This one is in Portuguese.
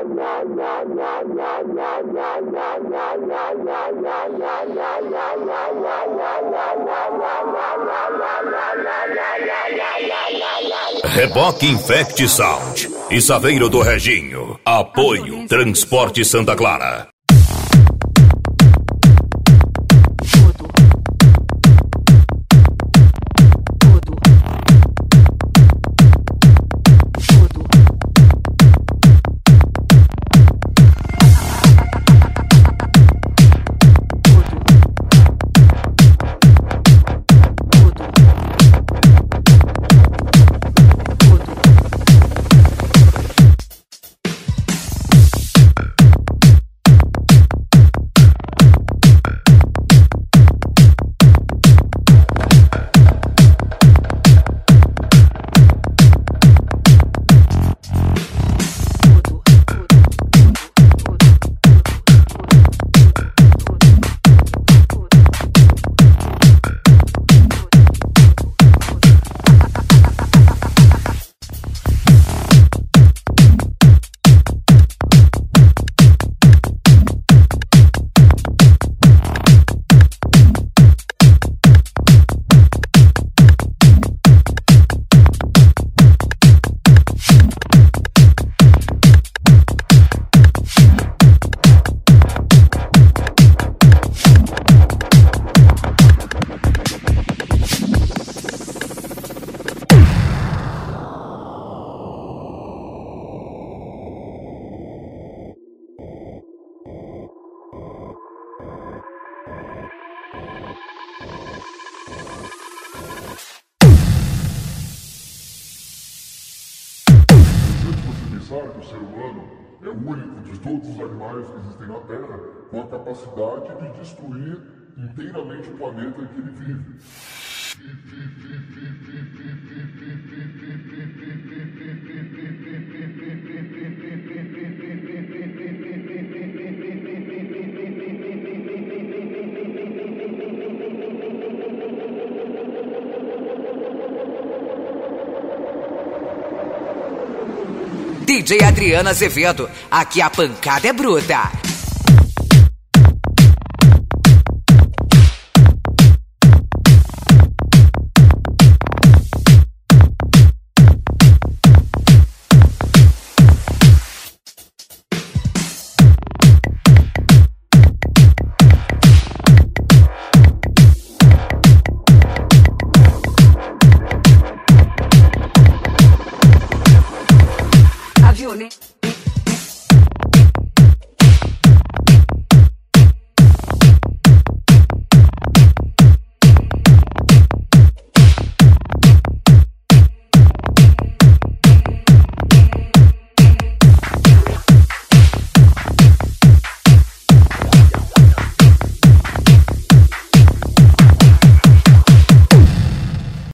Reboque Infect Sound e Saveiro do Reginho. Apoio Transporte Santa Clara. Que o ser humano é o único de todos os animais que existem na Terra com a capacidade de destruir inteiramente o planeta em que ele vive. DJ Adriano Azevedo, aqui a pancada é bruta.